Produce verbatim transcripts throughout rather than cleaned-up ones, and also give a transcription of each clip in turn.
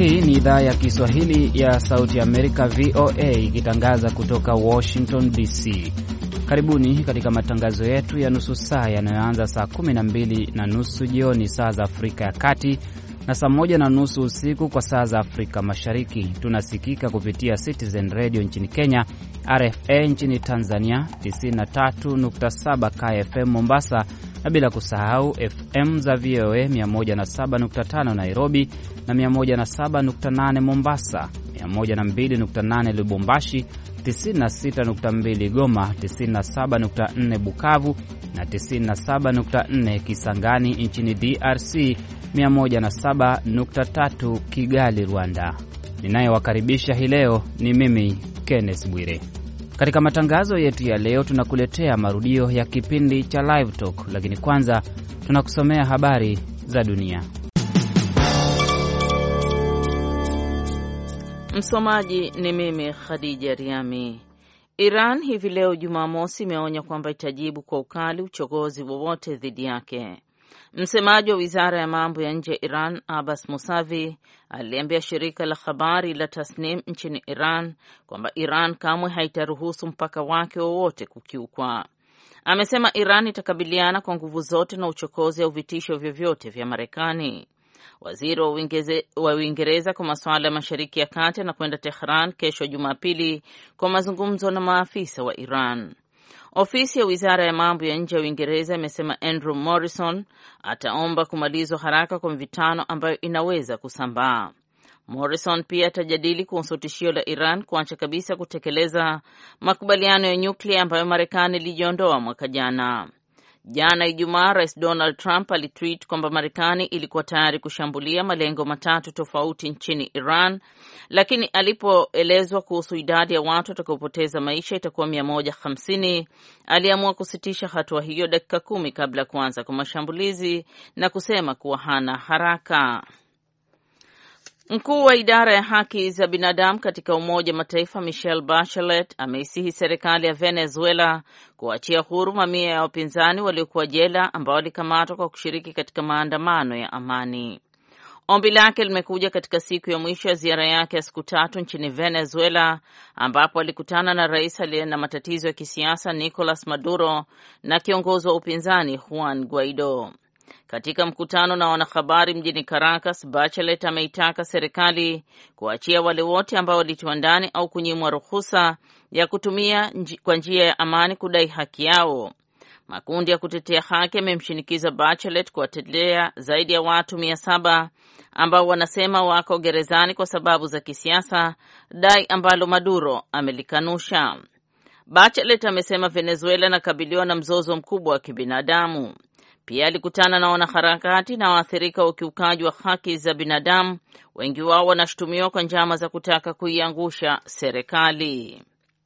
Hii ni idhaa ya Kiswahili ya Sauti Amerika V O A ikitangaza kutoka Washington D C. Karibuni katika matangazo yetu ya nusu saa yanayoanza saa kumi na mbili na nusu jioni saa za Afrika ya Kati na saa moja na nusu usiku kwa saa za Afrika Mashariki. Tunasikika kupitia Citizen Radio nchini Kenya, R F A nchini Tanzania, tisini na tatu nukta saba K F M Mombasa, na bila kusahau F M za V O A mia moja na saba nukta tano Nairobi na mia moja na saba nukta nane Mombasa, mia moja na mbili nukta nane Lubumbashi, tisini na sita nukta mbili Goma, tisini na saba nukta nne Bukavu na tisini na saba nukta nne Kisangani nchini D R C, mia moja na saba nukta tatu Kigali, Rwanda. Ninayewakaribisha hii leo ni mimi Kenneth Bwire. Katika matangazo yetu ya leo tunakuletea marudio ya kipindi cha Live Talk, lakini kwanza tunakusomea habari za dunia. Msomaji ni mimi Khadija Riami. Iran hivi leo Jumamosi imeonya kwamba itajibu kwa ukali uchokozi wowote dhidi yake. Msemaji wa Wizara ya Mambo ya Nje ya Iran, Abbas Musavi, aliambia shirika la habari la Tasnim nchini Iran kwamba Iran kamwe haitaruhusu mpaka wake wowote kukiukwa. Amesema Iran itakabiliana kwa nguvu zote na uchokozi au vitisho vyovyote vya Marekani. Waziri wa Uingereza kwa masuala ya Mashariki ya Kati anakwenda Tehran kesho Jumapili kwa mazungumzo na maafisa wa Iran. Ofisi ya Wizara ya Mambo ya Nje ya Uingereza imesema Andrew Morrison ataomba kumalizwa haraka kwa mivutano ambayo inaweza kusambaa. Morrison pia atajadili kuhusu tishio la Iran kuacha kabisa kutekeleza makubaliano ya nyuklia ambayo Marekani ilijiondoa mwaka jana. Jana Ijumaa, Rais Donald Trump alitweet kwamba Marekani ilikuwa tayari kushambulia malengo matatu tofauti nchini Iran, lakini alipoelezwa kuhusu idadi ya watu watakaopoteza maisha itakuwa mia moja hamsini, aliamua kusitisha hatua hiyo dakika kumi kabla ya kuanza kwa mashambulizi na kusema kuwa hana haraka. Mkuu wa idara ya haki za binadamu katika Umoja wa Mataifa Michelle Bachelet ameisihi serikali ya Venezuela kuachia huru mamia ya wapinzani waliokuwa jela ambao walikamatwa kwa kushiriki katika maandamano ya amani. Ombi lake limekuja katika siku ya mwisho ya ziara yake ya siku tatu nchini Venezuela, ambapo alikutana na rais aliye na matatizo ya kisiasa Nicolas Maduro na kiongozi wa upinzani Juan Guaido. Katika mkutano na wanahabari mjini Caracas, Bachelet ameitaka serikali kuachia wale wote ambao walitiwa ndani au kunyimwa ruhusa ya kutumia nji, kwa njia ya amani kudai haki yao. Makundi ya kutetea haki yamemshinikiza Bachelet kuwatetea zaidi ya watu mia saba ambao wanasema wako gerezani kwa sababu za kisiasa, dai ambalo Maduro amelikanusha. Bachelet amesema Venezuela inakabiliwa na mzozo mkubwa wa kibinadamu. Pia alikutana na wanaharakati na waathirika wa ukiukaji wa haki za binadamu, wengi wao wanashutumiwa kwa njama za kutaka kuiangusha serikali.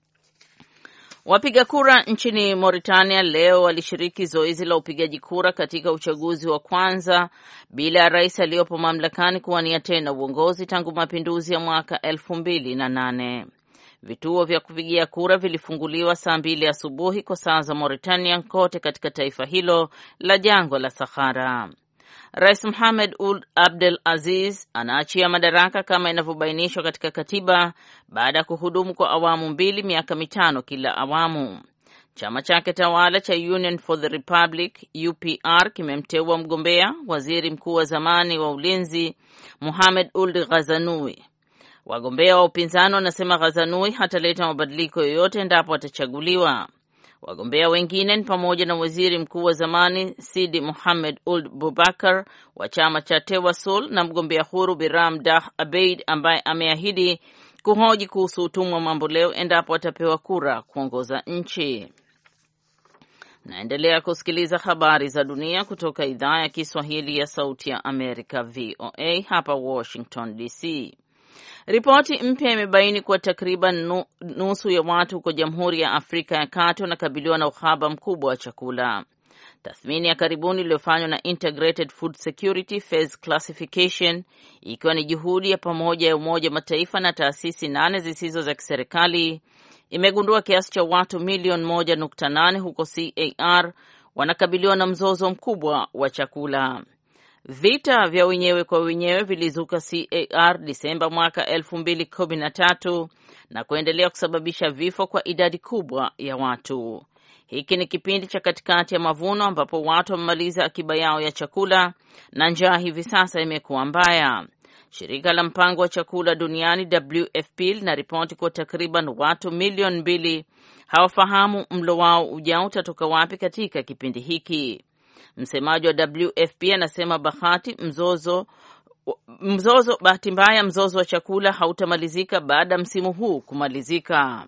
Wapiga kura nchini Mauritania leo walishiriki zoezi la upigaji kura katika uchaguzi wa kwanza bila ya rais aliyopo mamlakani kuwania tena uongozi tangu mapinduzi ya mwaka elfu mbili na nane. Vituo vya kupigia kura vilifunguliwa saa mbili asubuhi kwa saa za Mauritania kote katika taifa hilo la jangwa la Sahara. Rais Mohamed Ould Abdel Aziz anaachia madaraka kama inavyobainishwa katika katiba baada ya kuhudumu kwa awamu mbili miaka mitano kila awamu. Chama chake tawala cha Union for the Republic U P R kimemteua mgombea waziri mkuu wa zamani wa ulinzi Mohamed Ould Ghazanoui. Wagombea wa upinzani wanasema Ghazanoui hataleta mabadiliko yoyote endapo atachaguliwa. Wagombea wengine ni pamoja na waziri mkuu wa zamani Sidi Mohamed Ould Boubacar wa chama cha Tewassul na mgombea huru Biram Dah Abeid ambaye ameahidi kuhoji kuhusu utumwa mambo leo endapo atapewa kura kuongoza nchi. Naendelea kusikiliza habari za dunia kutoka idhaa ya Kiswahili ya Sauti ya Amerika V O A hapa Washington D C. Ripoti mpya imebaini kuwa takriban nusu ya watu huko Jamhuri ya Afrika ya Kati wanakabiliwa na uhaba mkubwa wa chakula. Tathmini ya karibuni iliyofanywa na Integrated Food Security Phase Classification, ikiwa ni juhudi ya pamoja ya Umoja wa Mataifa na taasisi nane zisizo za kiserikali, imegundua kiasi cha watu milioni moja nukta nane huko C A R wanakabiliwa na mzozo mkubwa wa chakula. Vita vya wenyewe kwa wenyewe vilizuka C A R Disemba mwaka elfu mbili kumi na tatu na kuendelea kusababisha vifo kwa idadi kubwa ya watu. Hiki ni kipindi cha katikati ya mavuno ambapo watu wamemaliza akiba yao ya chakula na njaa hivi sasa imekuwa mbaya. Shirika la mpango wa chakula duniani W F P linaripoti kwa takriban watu milioni mbili hawafahamu mlo wao ujao utatoka wapi katika kipindi hiki. Msemaji wa W F P anasema bahati mzozo mzozo bahati mbaya mzozo wa chakula hautamalizika baada ya msimu huu kumalizika.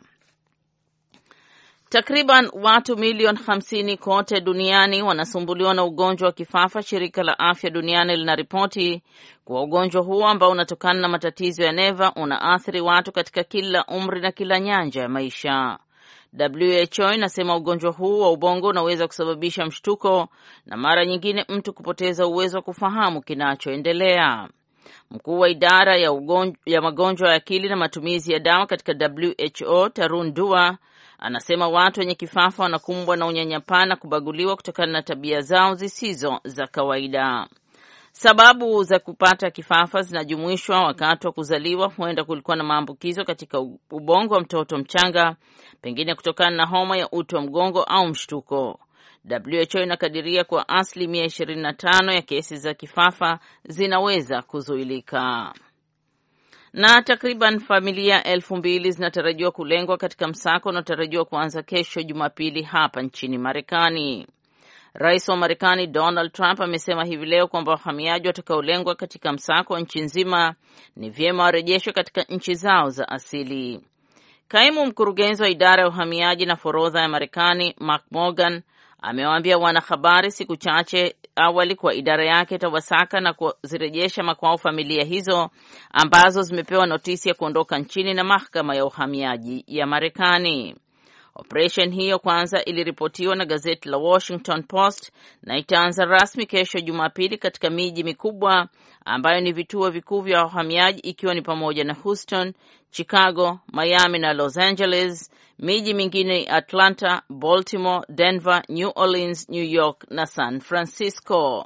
Takriban watu milioni hamsini kote duniani wanasumbuliwa na ugonjwa wa kifafa. Shirika la Afya Duniani linaripoti kuwa ugonjwa huo ambao unatokana na matatizo ya neva unaathiri watu katika kila umri na kila nyanja ya maisha. W H O inasema ugonjwa huu wa ubongo unaweza kusababisha mshtuko na mara nyingine mtu kupoteza uwezo wa kufahamu kinachoendelea. Mkuu wa idara ya, ugonjwa, ya magonjwa ya akili na matumizi ya dawa katika W H O Tarun Dua anasema watu wenye kifafa wanakumbwa na unyanyapaa na kubaguliwa kutokana na tabia zao zisizo za kawaida. Sababu za kupata kifafa zinajumuishwa wakati wa kuzaliwa, huenda kulikuwa na maambukizo katika ubongo wa mtoto mchanga, pengine kutokana na homa ya uti wa mgongo au mshtuko. W H O inakadiria kwa asilimia ishirini na tano ya kesi za kifafa zinaweza kuzuilika. Na takriban familia elfu mbili zinatarajiwa kulengwa katika msako unaotarajiwa kuanza kesho Jumapili hapa nchini Marekani. Rais wa Marekani Donald Trump amesema hivi leo kwamba wahamiaji watakaolengwa katika msako wa nchi nzima ni vyema warejeshwe katika nchi zao za asili. Kaimu mkurugenzi wa idara ya uhamiaji na forodha ya Marekani Mark Morgan amewaambia wanahabari siku chache awali kwa idara yake itawasaka na kuzirejesha makwao familia hizo ambazo zimepewa notisi ya kuondoka nchini na mahakama ya uhamiaji ya Marekani. Operation hiyo kwanza iliripotiwa na gazeti la Washington Post na itaanza rasmi kesho Jumapili katika miji mikubwa ambayo ni vituo vikuu vya wahamiaji, ikiwa ni pamoja na Houston, Chicago, Miami na Los Angeles. Miji mingine Atlanta, Baltimore, Denver, New Orleans, New York na San Francisco.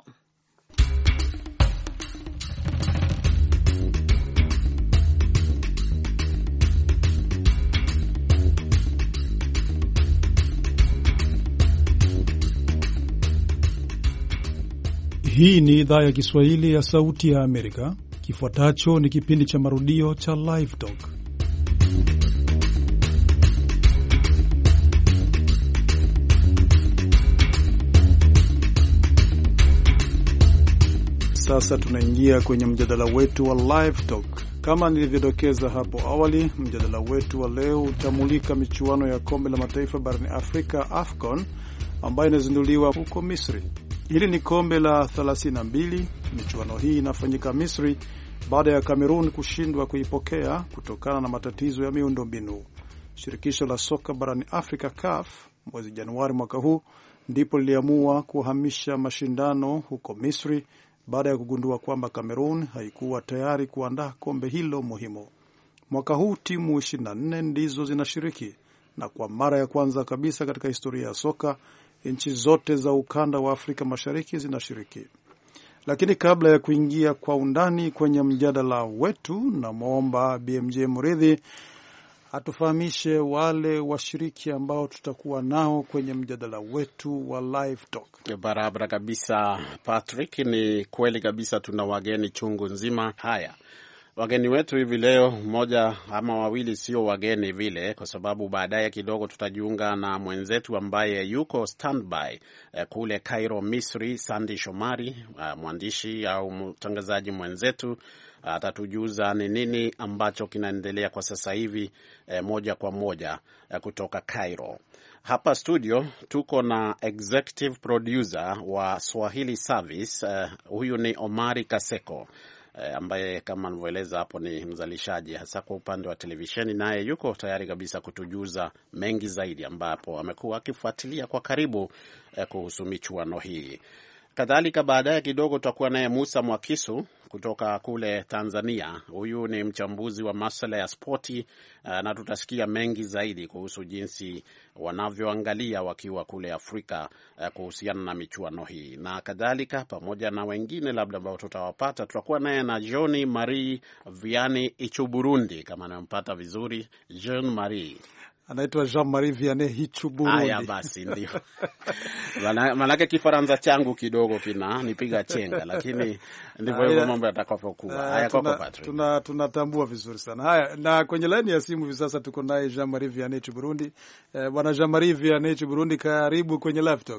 Hii ni idhaa ya Kiswahili ya Sauti ya Amerika. Kifuatacho ni kipindi cha marudio cha Live Talk. Sasa tunaingia kwenye mjadala wetu wa Live Talk. Kama nilivyodokeza hapo awali, mjadala wetu wa leo utamulika michuano ya kombe la mataifa barani Afrika AFCON ambayo inazinduliwa huko Misri. Hili ni kombe la thelathini na mbili. Michuano hii inafanyika Misri baada ya Cameroon kushindwa kuipokea kutokana na matatizo ya miundombinu. Shirikisho la soka barani Afrika C A F mwezi Januari mwaka huu ndipo liliamua kuhamisha mashindano huko Misri baada ya kugundua kwamba Cameroon haikuwa tayari kuandaa kombe hilo muhimu. Mwaka huu timu ishirini na nne ndizo zinashiriki, na kwa mara ya kwanza kabisa katika historia ya soka nchi zote za ukanda wa Afrika Mashariki zinashiriki. Lakini kabla ya kuingia kwa undani kwenye mjadala wetu, na muomba B M J Muridhi atufahamishe wale washiriki ambao tutakuwa nao kwenye mjadala wetu wa Live Talk. Barabara kabisa Patrick, ni kweli kabisa, tuna wageni chungu nzima. Haya, wageni wetu hivi leo, mmoja ama wawili sio wageni vile, kwa sababu baadaye kidogo tutajiunga na mwenzetu ambaye yuko standby eh, kule Cairo, Misri, Sandy Shomari, eh, mwandishi au mtangazaji mwenzetu, atatujuza ni nini ambacho kinaendelea kwa sasa hivi eh, moja kwa moja eh, kutoka Cairo. Hapa studio tuko na executive producer wa Swahili Service, eh, huyu ni Omari Kaseko, ambaye kama nilivyoeleza hapo ni mzalishaji hasa kwa upande wa televisheni, naye yuko tayari kabisa kutujuza mengi zaidi, ambapo amekuwa akifuatilia kwa karibu eh, kuhusu michuano hii. Kadhalika baadaye kidogo tutakuwa naye Musa Mwakisu kutoka kule Tanzania. Huyu ni mchambuzi wa masuala ya spoti uh, na tutasikia mengi zaidi kuhusu jinsi wanavyoangalia wakiwa kule Afrika uh, kuhusiana na michuano hii na kadhalika, pamoja na wengine labda ambao tutawapata. Tutakuwa naye na Jean Marie Vianney Hichu Burundi, kama nampata vizuri. Jean Marie anaitwa Jean Marie Vianney Hichu Burundi. Haya basi, ndio maanake Kifaransa changu kidogo kina nipiga chenga, lakini ndivyo hivyo mambo yatakapokuwa. Haya, kwako Patrick. Tuna tunatambua vizuri sana. Haya, na kwenye line ya simu hivi sasa tuko naye Jean Marie Vianney Hichu Burundi. Eh, bwana Jean Marie Vianney Hichu Burundi, karibu kwenye Live Talk.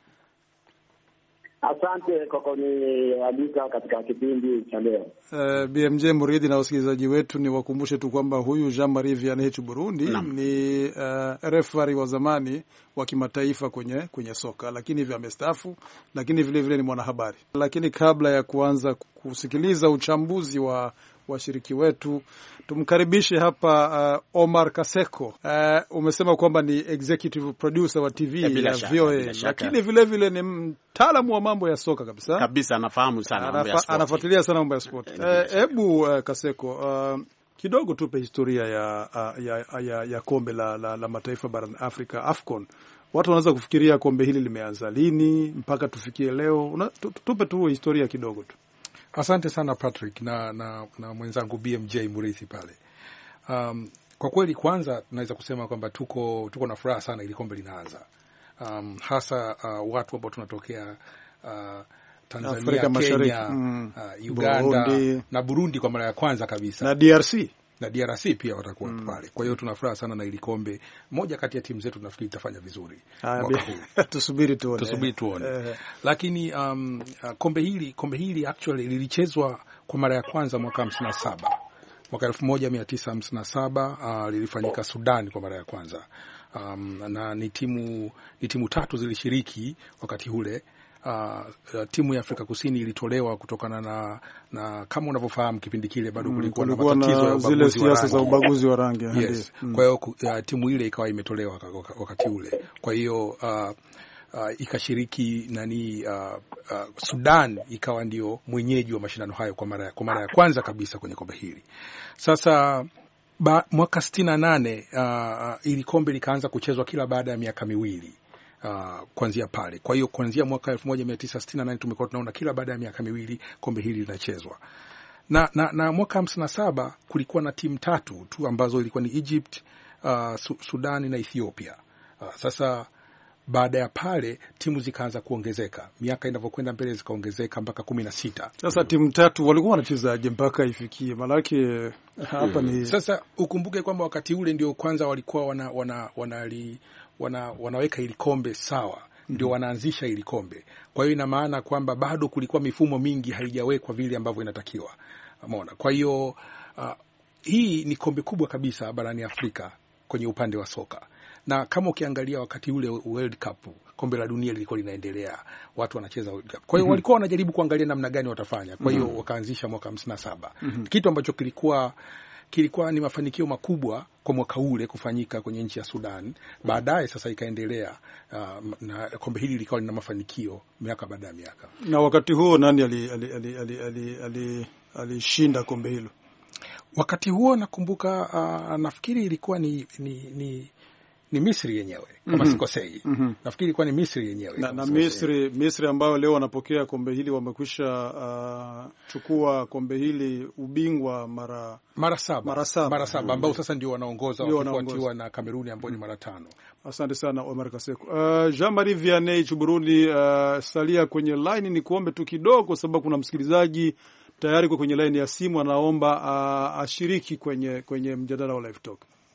Asante kwa kunialika katika kipindi cha leo. Uh, B M J Muridi na wasikilizaji wetu ni wakumbushe tu kwamba huyu Jean Marie Vianney Hichu Burundi na ni uh, referee wa zamani wa kimataifa kwenye kwenye soka, lakini hivi amestaafu, lakini vile vile ni mwanahabari. Lakini kabla ya kuanza kusikiliza uchambuzi wa washiriki wetu, tumkaribishe hapa uh, Omar Kaseko. Uh, umesema kwamba ni executive producer wa T V ya, ya V O A, lakini vile vile ni mtaalamu wa mambo ya soka kabisa. Kabisa anafahamu sana mambo ya sport. Anafuatilia sana mambo ya sport. Hebu uh, uh, Kaseko, uh, kidogo tupe historia ya uh, ya, ya ya kombe la, la, la mataifa barani Afrika, AFCON. Watu wanaweza kufikiria kombe hili limeanza lini mpaka tufikie leo. Una, tupe tu historia kidogo tu. Asante sana Patrick na na, na mwenzangu B M J Murithi pale. Um, kwa kweli kwanza tunaweza kusema kwamba tuko tuko na furaha sana ili kombe linaanza. Um, hasa uh, watu ambao tunatokea uh, Tanzania, Afrika Mashariki, mm, uh, Uganda, Burundi na Burundi kwa mara ya kwanza kabisa. Na D R C. Na D R C pia watakuwa mm. pale. Kwa hiyo tuna furaha sana na ili kombe. Moja kati ya timu zetu nafikiri itafanya vizuri mwaka huu. Tusubiri tuone. Tusubiri tuone. Uh, Lakini um, uh, kombe hili kombe hili actually lilichezwa kwa mara ya kwanza mwaka hamsini na saba. Mwaka elfu moja mia tisa hamsini na saba uh, lilifanyika Sudan kwa mara ya kwanza. Um, na ni timu ni timu tatu zilishiriki wakati ule. Uh, timu ya Afrika Kusini ilitolewa kutokana na na kama unavyofahamu kipindi kile bado kulikuwa mm, na matatizo ya zile siasa za ubaguzi wa rangi. Yes. Mm. Kwa hiyo uh, timu ile ikawa imetolewa wakati ule. Kwa hiyo uh, uh, ikashiriki nani uh, uh, Sudan ikawa ndio mwenyeji wa mashindano hayo kwa mara kwa mara ya kwanza kabisa kwenye kombe hili. Sasa ba, mwaka sitini na nane uh, ili kombe likaanza kuchezwa kila baada ya miaka miwili. Uh, kuanzia pale. Kwa hiyo kuanzia mwaka elfu moja mia tisa sitini na nane tumekuwa tunaona kila baada ya miaka miwili kombe hili linachezwa. Na na, na mwaka hamsini na saba kulikuwa na timu tatu tu ambazo ilikuwa ni Egypt, uh, Sudan na Ethiopia. Uh, sasa baada ya pale timu zikaanza kuongezeka. Miaka inavyokwenda mbele zikaongezeka mpaka kumi na sita. Sasa timu tatu walikuwa wanachezaje mpaka ifikie? Malaki hapa ni sasa ukumbuke kwamba wakati ule ndio kwanza walikuwa wana wana wanali wana wanaweka ili kombe sawa, ndio wanaanzisha ili kombe. Kwa hiyo ina maana kwamba bado kulikuwa mifumo mingi haijawekwa vile ambavyo inatakiwa. Umeona? Kwa hiyo uh, hii ni kombe kubwa kabisa barani Afrika kwenye upande wa soka. Na kama ukiangalia wakati ule World Cup, kombe la dunia lilikuwa linaendelea, watu wanacheza World Cup. Kwa hiyo mm-hmm. walikuwa wanajaribu kuangalia namna gani watafanya. Kwa hiyo mm-hmm. wakaanzisha mwaka hamsini na saba. Mm-hmm. Kitu ambacho kilikuwa kilikuwa ni mafanikio makubwa kwa mwaka ule kufanyika kwenye nchi ya Sudan. Baadaye sasa ikaendelea uh, na kombe hili likawa lina mafanikio miaka baada ya miaka. Na wakati huo nani alishinda ali, ali, ali, ali, ali, ali kombe hilo? Wakati huo nakumbuka uh, nafikiri ilikuwa ni ni ni ni Misri yenyewe kama mm -hmm. sikosei. Mm -hmm. Nafikiri ilikuwa ni Misri yenyewe. Na, na Misri Misri ambao leo wanapokea kombe hili wamekwisha uh, chukua kombe hili ubingwa mara mara saba. Mara saba, mara saba ambao sasa ndio wanaongoza wakifuatiwa na Kameruni ambao ni mara tano. Asante sana Omar Kaseko. Uh, Jean Marie Vianney Hichu Burundi, uh, salia kwenye line ni kuombe tu kidogo sababu kuna msikilizaji tayari kwa kwenye line ya simu anaomba uh, ashiriki kwenye kwenye mjadala wa Live Talk.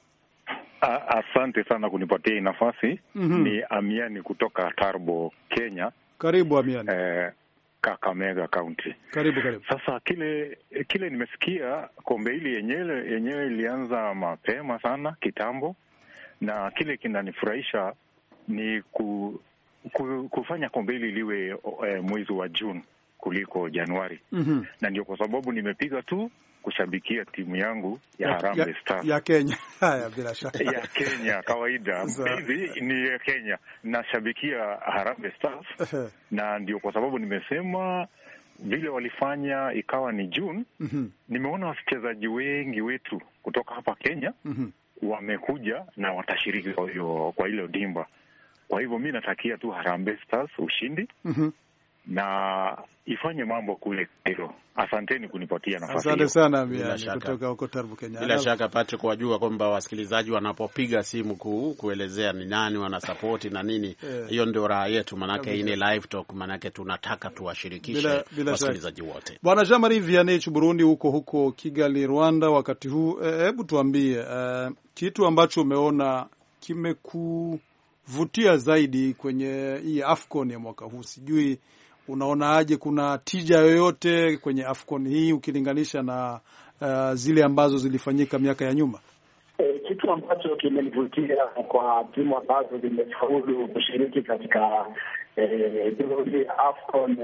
Asante sana kunipatia nafasi. Mm-hmm. Ni Amiani kutoka Tarbo, Kenya. Karibu Amiani. Eh, Kakamega County. Karibu karibu. Sasa kile kile nimesikia kombe hili yenyewe yenyewe ilianza mapema sana kitambo, na kile kinanifurahisha ni ku, ku, kufanya kombe hili liwe eh, mwezi wa June kuliko Januari. Mm-hmm. Na ndio kwa sababu nimepiga tu kushabikia timu yangu ya, ya Harambee Stars ya Kenya. Haya bila shaka. Ya Kenya kawaida. Hivi ni ya Kenya. Nashabikia Harambee Stars. Na ndio kwa sababu nimesema vile walifanya ikawa ni June. Mm-hmm. Nimeona wachezaji wengi wetu kutoka hapa Kenya mm-hmm. wamekuja na watashiriki kwa hiyo kwa ile dimba. Kwa hivyo mimi natakia tu Harambee Stars ushindi. Mm-hmm. na ifanye mambo kule Cairo. Asanteni kunipatia nafasi. Asante sana Miani kutoka huko Tarbu, Kenya. Bila shaka Patrick, wajua kwamba wasikilizaji wanapopiga simu ku, kuelezea ni nani wanasapoti na nini, hiyo yeah. ndio raha yetu, manake hii ni live talk, manake tunataka tuwashirikishe wasikilizaji wote. Bwana Jean-Marie Vianney Burundi huko huko Kigali Rwanda wakati huu, hebu e, tuambie e, kitu ambacho umeona kimekuvutia zaidi kwenye hii AFCON ya mwaka huu. Sijui unaonaje, kuna tija yoyote kwenye AFCON hii ukilinganisha na uh, zile ambazo zilifanyika miaka ya nyuma? E, kitu ambacho kimenivutia kwa timu ambazo zimefaulu kushiriki katika eh AFCON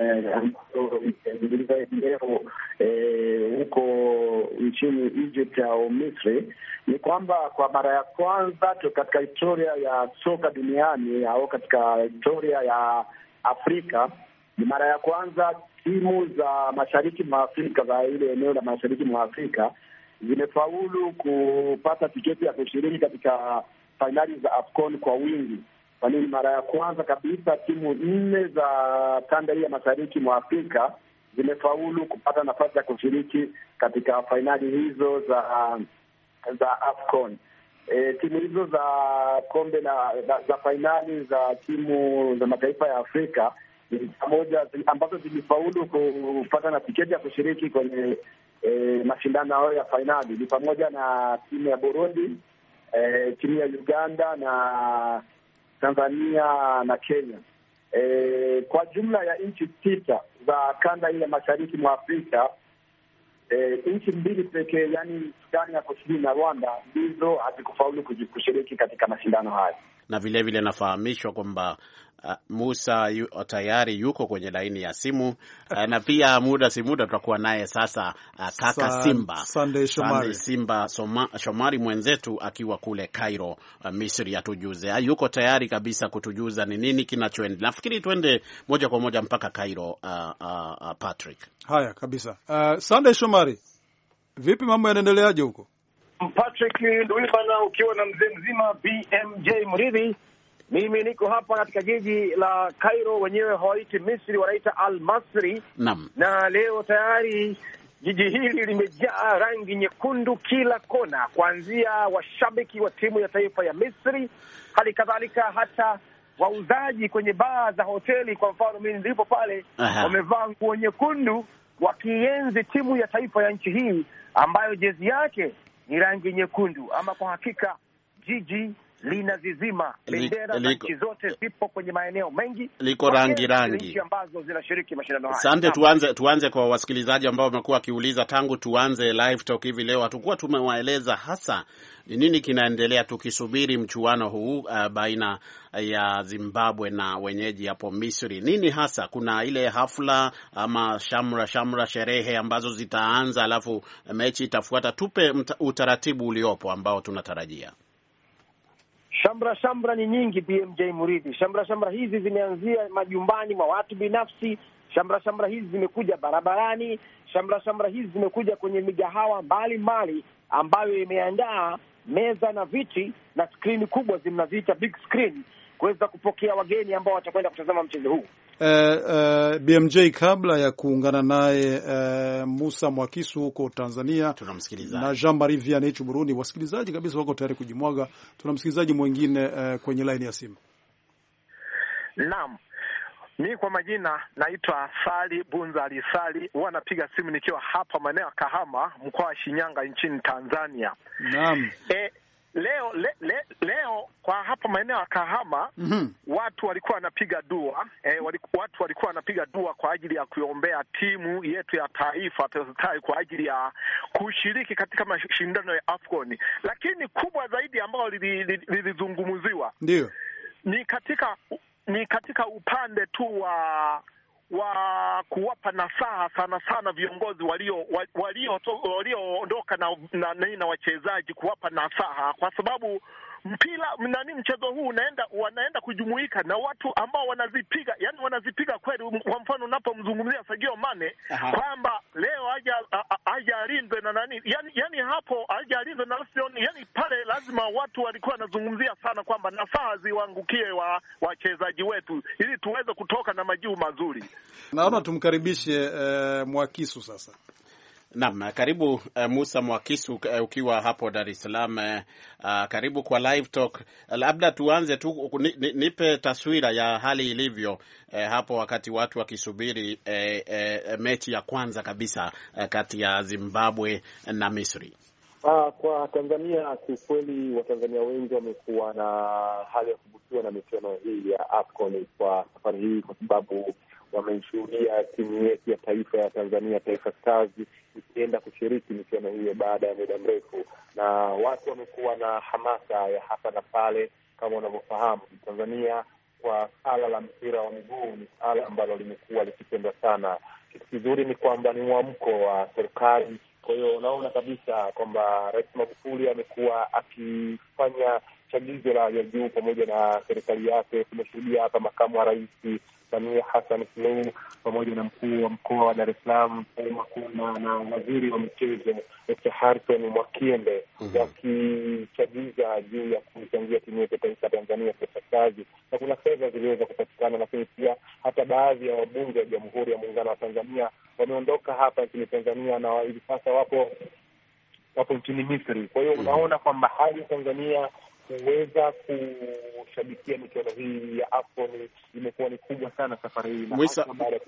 leo huko nchini Egypt au Misri ni kwamba kwa mara ya kwanza katika historia ya soka duniani au katika historia ya Afrika ni mara ya kwanza timu za mashariki mwa Afrika, za ile eneo la mashariki mwa Afrika, zimefaulu kupata tiketi ya kushiriki katika fainali za AFCON kwa wingi. Kwa nini? Mara ya kwanza kabisa timu nne za kanda hii ya mashariki mwa Afrika zimefaulu kupata nafasi ya kushiriki katika fainali hizo za za AFCON. E, timu hizo za kombe la za, za fainali za timu za mataifa ya Afrika pamoja ambazo zilifaulu kupata na tiketi ya kushiriki kwenye e, mashindano hayo ya fainali ni pamoja na timu ya Burundi, e, timu ya Uganda na Tanzania na Kenya. E, kwa jumla ya nchi sita za kanda hii ya mashariki mwa Afrika, e, nchi mbili pekee, yani Sudani ya Kusini na Rwanda, ndizo hazikufaulu kushiriki katika mashindano haya. Na vile vile nafahamishwa kwamba Uh, Musa yu, tayari yuko kwenye laini ya simu uh, na pia muda si muda tutakuwa naye sasa uh, kaka San, Simba Sunday Shomari. Simba Soma, Shomari mwenzetu akiwa kule Cairo uh, Misri, atujuze uh, yuko tayari kabisa kutujuza ni nini kinachoendelea. Nafikiri tuende moja kwa moja mpaka Cairo. uh, uh, uh, Patrick. Haya kabisa. uh, Sunday Shomari, vipi mambo yanaendeleaje huko? Patrick Ndwimana ukiwa na mzee mzima B M J Mridhi. Mimi niko hapa katika jiji la Cairo, wenyewe hawaiti Misri, wanaita Al-Masri. Naam. Na leo tayari jiji hili limejaa rangi nyekundu kila kona, kuanzia washabiki wa timu ya taifa ya Misri, hali kadhalika hata wauzaji kwenye baa za hoteli. Kwa mfano mimi nilipo pale, wamevaa nguo nyekundu wakienzi timu ya taifa ya nchi hii ambayo jezi yake ni rangi nyekundu. Ama kwa hakika jiji lina zizima, bendera za nchi zote zipo kwenye maeneo mengi, liko rangi rangi nchi ambazo zinashiriki mashindano haya. Asante. Tuanze tuanze kwa wasikilizaji ambao wamekuwa wakiuliza tangu tuanze live talk hivi leo, hatakuwa tumewaeleza hasa ni nini kinaendelea tukisubiri mchuano huu uh, baina ya Zimbabwe na wenyeji hapo Misri. Nini hasa, kuna ile hafla ama shamra shamra sherehe ambazo zitaanza alafu mechi itafuata? Tupe utaratibu uliopo ambao tunatarajia. Shamra shamra ni nyingi B M J Muridhi. Shamra shamra hizi zimeanzia majumbani mwa watu binafsi. Shamra shamra hizi zimekuja barabarani. Shamra shamra hizi zimekuja kwenye migahawa mbalimbali ambayo imeandaa meza na viti na skrini kubwa, zinaziita big screen, kuweza kupokea wageni ambao watakwenda kutazama mchezo huu. Uh, uh, B M J, kabla ya kuungana naye uh, Musa Mwakisu huko Tanzania na Jean-Marie Vianney Burundi, wasikilizaji kabisa wako tayari kujimwaga. Tuna msikilizaji mwingine uh, kwenye line ya simu. Naam. Mimi kwa majina naitwa Sali Bunza Alisali, huwa napiga simu nikiwa hapa maeneo ya Kahama, mkoa wa Shinyanga nchini Tanzania. Naam. E, Leo le, le, leo kwa hapa maeneo ya Kahama, mm-hmm. watu walikuwa wanapiga dua eh, waliku, watu walikuwa wanapiga dua kwa ajili ya kuombea timu yetu ya taifa kwa ajili ya kushiriki katika mashindano ya AFCON. Lakini kubwa zaidi ambao lilizungumziwa ndio ni katika ni katika upande tu wa wa kuwapa nasaha sana sana viongozi walio walio walioondoka na na, na, na wachezaji, kuwapa nasaha, kwa sababu mpira nani, mchezo huu unaenda wanaenda kujumuika na watu ambao wanazipiga, yani wanazipiga kweli. Kwa mfano unapomzungumzia Sadio Mane kwamba leo haja hajalindwe na nani, yani yani hapo hajalindwe na Arsenal, yani pale lazima watu walikuwa wanazungumzia sana kwamba nafaa ziwaangukie wa wachezaji wetu ili tuweze kutoka na majibu mazuri. Naona tumkaribishe uh, Mwakisu sasa. Naam, karibu uh, Musa Mwakisu uh, ukiwa hapo Dar es Salaam. Uh, karibu kwa Live Talk. Uh, labda tuanze tu nipe taswira ya hali ilivyo uh, hapo wakati watu wakisubiri uh, uh, mechi ya kwanza kabisa uh, kati ya Zimbabwe na Misri. Ah, kwa Tanzania kiukweli Watanzania wengi wamekuwa na hali ya kuvutiwa na michuano hii ya AFCON kwa safari hii, kwa sababu wameshuhudia timu yetu ya taifa ya Tanzania, Taifa Stars, ikienda kushiriki michuano hiyo baada ya muda mrefu, na watu wamekuwa na hamasa ya hapa na pale. Kama unavyofahamu, Tanzania kwa sala la mpira wa miguu ni sala ambalo limekuwa likipendwa sana. Kitu kizuri ni kwamba ni mwamko wa serikali. Kwa hiyo unaona kabisa kwamba Rais Magufuli amekuwa akifanya chagizo la juu pamoja na serikali yake. Tumeshuhudia hapa makamu wa rais Samia Hassan Suluhu pamoja na mkuu wa mkoa wa Dar es Salaam Makuna na waziri wa michezo Doctor Harrison Mwakyembe wakichagiza juu ya kuchangia timu yetu taifa Tanzania kwa kazi, na kuna fedha ziliweza kupatikana, lakini pia hata baadhi ya wabunge wa Jamhuri ya Muungano wa Tanzania wameondoka hapa nchini Tanzania na hivi sasa wapo wapo nchini Misri. Kwa hiyo unaona kwamba hali ya Tanzania kuweza kushabikia michuano hii ya AFCON imekuwa ni kubwa sana safari hii. Musa,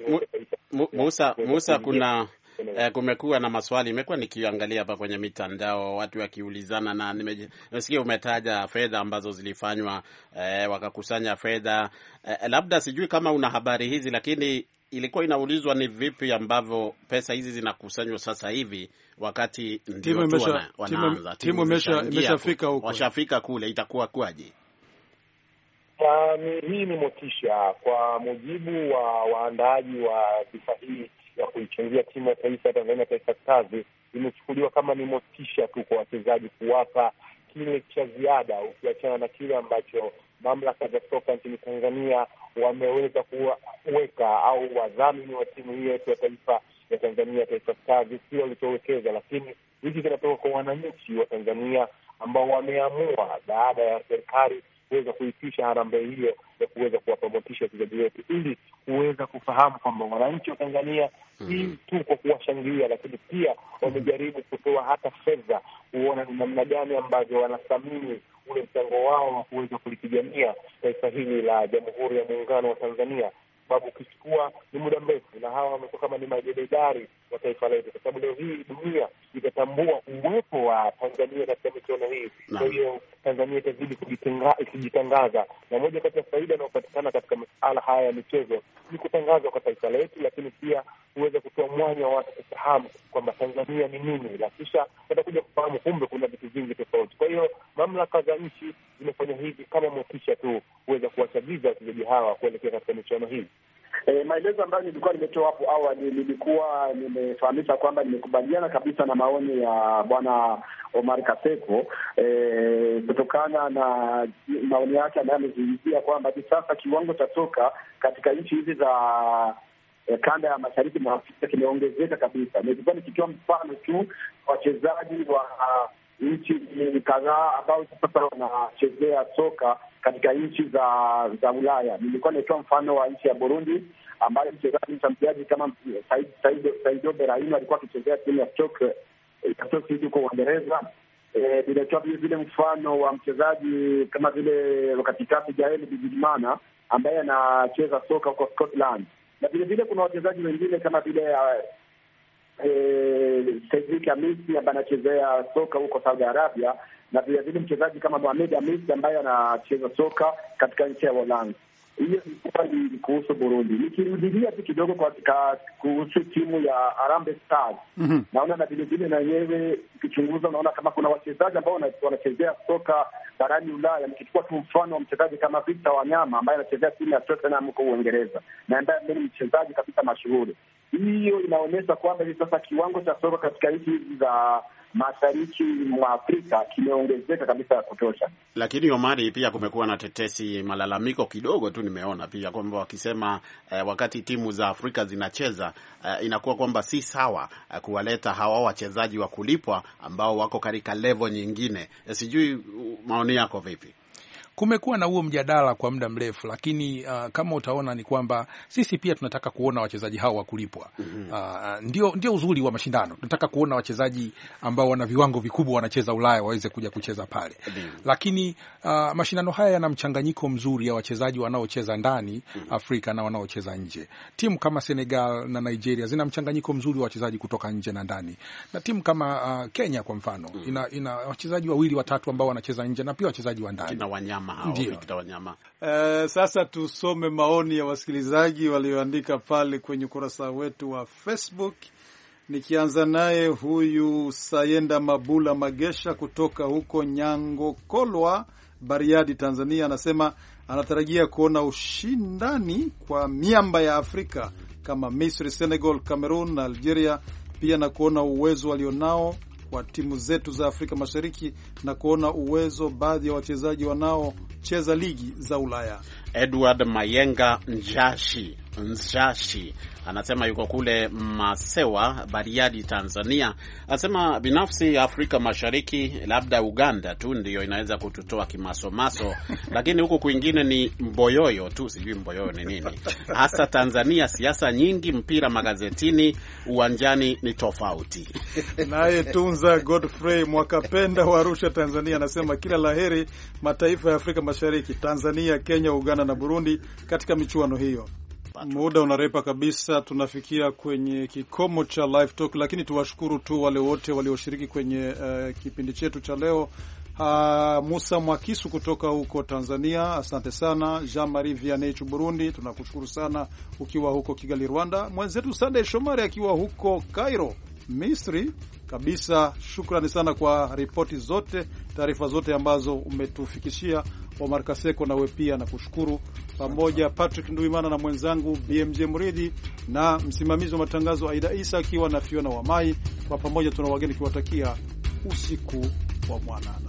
Musa, Musa kuna eh, kumekuwa na maswali, imekuwa nikiangalia hapa kwenye mitandao watu wakiulizana, na nimesikia umetaja fedha ambazo zilifanywa, eh, wakakusanya fedha, eh, labda sijui kama una habari hizi, lakini ilikuwa inaulizwa ni vipi ambavyo pesa hizi zinakusanywa sasa hivi wakati ndio tu wanaanza timu imeshafika huko, washafika kule, itakuwa kwaje? Um, hii ni motisha kwa mujibu wa waandaaji wa sifa hii ya kuichangia timu ya taifa ya Tanzania, Taifa Stars, imechukuliwa kama ni motisha tu kwa wachezaji, kuwapa kile cha ziada, ukiachana na kile ambacho mamlaka za soka nchini Tanzania wameweza kuweka au wadhamini wa timu hii yetu ya taifa ya Tanzania, Taifa Stars, sio walichowekeza, lakini hiki kinatoka kwa wananchi wa Tanzania ambao wameamua baada ya serikali kuweza kuitisha harambee hiyo ya kuweza kuwapromotisha wachezaji wetu, ili kuweza kufahamu kwamba wananchi wa Tanzania si tu kwa kuwashangilia, lakini pia wamejaribu kutoa hata fedha kuona ni namna gani ambavyo wanathamini ule mchango wao wa kuweza kulipigania taifa hili la Jamhuri ya Muungano wa Tanzania, sababu ukichukua ni muda mrefu na hawa wamekuwa kama ni majededari wa taifa letu, kwa sababu leo hii dunia itatambua uwepo wa Tanzania katika michuano hii. Kwa hiyo Tanzania itazidi kujitangaza, na moja kati ya faida inayopatikana katika masuala haya ya michezo ni kutangazwa kwa taifa letu, lakini pia kuweza kutoa mwanya wa watu kufahamu kwamba Tanzania ni nini, na kisha watakuja kufahamu kumbe kuna vitu vingi tofauti. Kwa hiyo mamlaka za nchi zimefanya hivi kama motisha tu kuweza kuwachagiza wachezaji hawa kuelekea katika michuano hii. E, maelezo ambayo nilikuwa nimetoa hapo awali, nilikuwa nimefahamisha kwamba nimekubaliana kabisa na maoni ya Bwana Omar Kaseko, e, kutokana na maoni yake ambayo amezungumzia kwamba hivi sasa kiwango cha soka katika nchi hizi za e, kanda ya mashariki mwa Afrika kimeongezeka kabisa. Nilikuwa nikitoa mfano tu wachezaji wa uh, nchi kadhaa ambao sasa wanachezea soka katika nchi za za Ulaya. Nilikuwa nitoa mfano wa nchi ya Burundi ambayo mchezaji mshambuliaji kama Saido Berahino alikuwa akichezea timu ya Stoke huko Uingereza. Nilitoa vile vile mfano wa mchezaji kama vile katikati Jael Bizimana ambaye anacheza soka huko Scotland, na vile vile kuna wachezaji wengine kama vile Cedric Amisi ambaye anachezea soka huko Saudi Arabia, na vile vile mchezaji kama Mohamed Amisi ambaye anacheza soka katika nchi ya Uholanzi. Hiyo ni kuhusu Burundi. Nikirudilia tu kidogo katika kuhusu timu ya Harambee Stars, mm-hmm. naona na vile vile na yenyewe ukichunguza unaona kama kuna wachezaji ambao wanachezea soka barani Ulaya. Nikichukua tu mfano wa mchezaji kama Victor Wanyama ambaye anachezea timu ya Tottenham huko Uingereza na ambaye ni mchezaji kabisa mashuhuri. hiyo inaonyesha kwamba hivi sasa kiwango cha soka katika nchi hizi za mashariki mwa Afrika kimeongezeka kabisa ya kutosha. Lakini Omari, pia kumekuwa na tetesi, malalamiko kidogo tu nimeona pia kwamba wakisema eh, wakati timu za Afrika zinacheza eh, inakuwa kwamba si sawa eh, kuwaleta hawa wachezaji wa kulipwa ambao wako katika level nyingine. Eh, sijui maoni yako vipi? Kumekuwa na huo mjadala kwa muda mrefu, lakini uh, kama utaona ni kwamba sisi pia tunataka kuona wachezaji hao wa kulipwa. Mm-hmm. Uh, ndio ndio uzuri wa mashindano. Tunataka kuona wachezaji ambao wana viwango vikubwa wanacheza Ulaya waweze kuja kucheza pale. Mm-hmm. Lakini uh, mashindano haya yana mchanganyiko mzuri ya wachezaji wanaocheza ndani mm-hmm. Afrika na wanaocheza nje. Timu kama Senegal na Nigeria zina mchanganyiko mzuri wa wachezaji kutoka nje na ndani. Na timu kama uh, Kenya kwa mfano mm-hmm. ina, ina wachezaji wawili watatu ambao wanacheza nje na pia wachezaji wa ndani. Kina Wanyama hao, Victor Wanyama. Uh, sasa tusome maoni ya wasikilizaji walioandika pale kwenye ukurasa wetu wa Facebook. Nikianza naye huyu Sayenda Mabula Magesha kutoka huko Nyangokolwa, Bariadi, Tanzania, anasema anatarajia kuona ushindani kwa miamba ya Afrika kama Misri, Senegal, Cameroon na Algeria, pia na kuona uwezo walionao kwa timu zetu za Afrika Mashariki na kuona uwezo baadhi ya wachezaji wanaocheza ligi za Ulaya. Edward Mayenga Njashi Njashi anasema yuko kule Masewa, Bariadi, Tanzania. Anasema binafsi Afrika Mashariki labda Uganda tu ndio inaweza kututoa kimasomaso lakini huko kwingine ni mboyoyo tu, sijui mboyoyo ni nini. Hasa Tanzania, siasa nyingi, mpira magazetini, uwanjani ni tofauti. Naye Tunza Godfrey Mwakapenda wa Arusha, Tanzania, anasema kila laheri mataifa ya Afrika Mashariki, Tanzania, Kenya, Uganda na Burundi katika michuano hiyo. Muda unarepa kabisa, tunafikia kwenye kikomo cha Live Talk, lakini tuwashukuru tu wale wote walioshiriki kwenye uh, kipindi chetu cha leo. Uh, Musa Mwakisu kutoka huko Tanzania, asante sana. Jean Marie Vianney Burundi, tunakushukuru sana ukiwa huko Kigali, Rwanda. Mwenzetu Sunday Shomari akiwa huko Cairo, Misri kabisa. Shukrani sana kwa ripoti zote, taarifa zote ambazo umetufikishia. Omar Kaseko nawe pia nakushukuru, pamoja Patrick Nduimana na mwenzangu B M J Muridi na msimamizi wa matangazo Aida Isa akiwa na Fiona Wamai. Kwa pamoja tuna wageni kiwatakia usiku wa mwanana.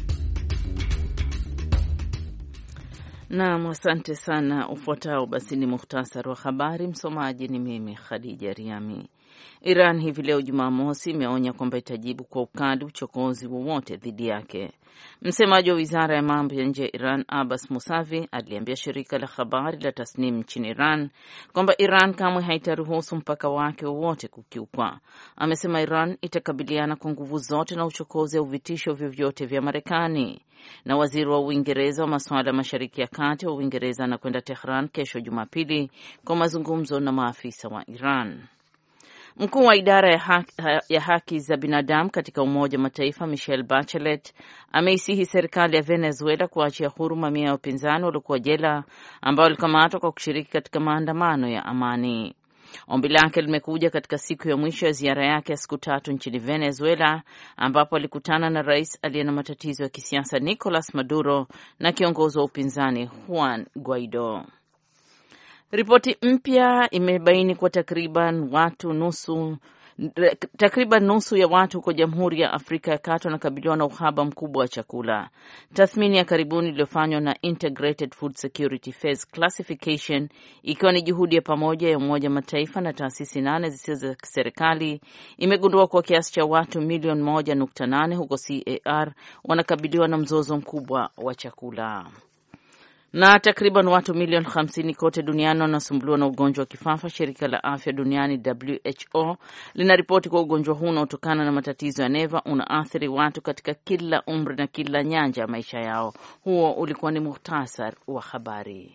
Naam, asante sana. Ufuatao basi ni muhtasari wa habari. Msomaji ni mimi Khadija Riami. Iran hivi leo Jumamosi imeonya kwamba itajibu kwa ukali uchokozi wowote dhidi yake. Msemaji wa wizara ya mambo ya nje ya Iran, Abbas Musavi, aliambia shirika la habari la Tasnim nchini Iran kwamba Iran kamwe haitaruhusu mpaka wake wowote kukiukwa. Amesema Iran itakabiliana kwa nguvu zote na uchokozi au vitisho vyovyote vya Marekani. Na waziri wa Uingereza wa masuala ya Mashariki ya Kati wa Uingereza anakwenda Tehran kesho Jumapili kwa mazungumzo na maafisa wa Iran. Mkuu wa idara ya haki, ya haki za binadamu katika Umoja wa Mataifa Michelle Bachelet ameisihi serikali ya Venezuela kuachia huru mamia ya upinzani waliokuwa jela ambao walikamatwa kwa kushiriki katika maandamano ya amani. Ombi lake limekuja katika siku ya mwisho ya ziara yake ya siku tatu nchini Venezuela, ambapo alikutana na rais aliye na matatizo ya kisiasa Nicolas Maduro na kiongozi wa upinzani Juan Guaido. Ripoti mpya imebaini kwa takriban watu nusu takriban nusu ya watu huko Jamhuri ya Afrika ya Kati wanakabiliwa na uhaba mkubwa wa chakula. Tathmini ya karibuni iliyofanywa na Integrated Food Security Phase Classification, ikiwa ni juhudi ya pamoja ya Umoja wa Mataifa na taasisi nane zisizo za kiserikali, imegundua kwa kiasi cha watu milioni moja nukta nane huko C A R wanakabiliwa na mzozo mkubwa wa chakula. Na takriban watu milioni hamsini kote duniani wanasumbuliwa na ugonjwa wa kifafa. Shirika la Afya Duniani W H O linaripoti kwa ugonjwa huu unaotokana na matatizo ya neva unaathiri watu katika kila umri na kila nyanja ya maisha yao. Huo ulikuwa ni muhtasari wa habari.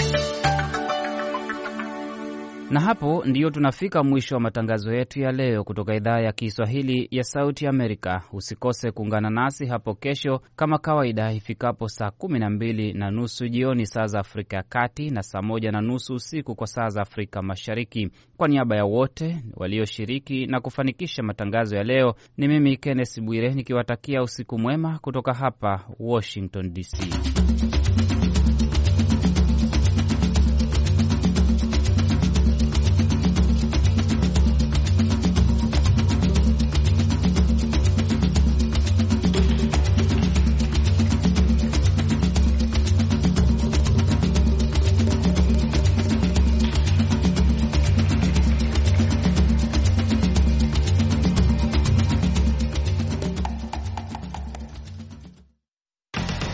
Na hapo ndiyo tunafika mwisho wa matangazo yetu ya leo kutoka idhaa ya Kiswahili ya Sauti Amerika. Usikose kuungana nasi hapo kesho kama kawaida ifikapo saa kumi na mbili na nusu jioni saa za Afrika ya Kati na saa moja na nusu usiku kwa saa za Afrika Mashariki. Kwa niaba ya wote walioshiriki na kufanikisha matangazo ya leo, ni mimi Kenneth Bwire nikiwatakia usiku mwema kutoka hapa Washington D C.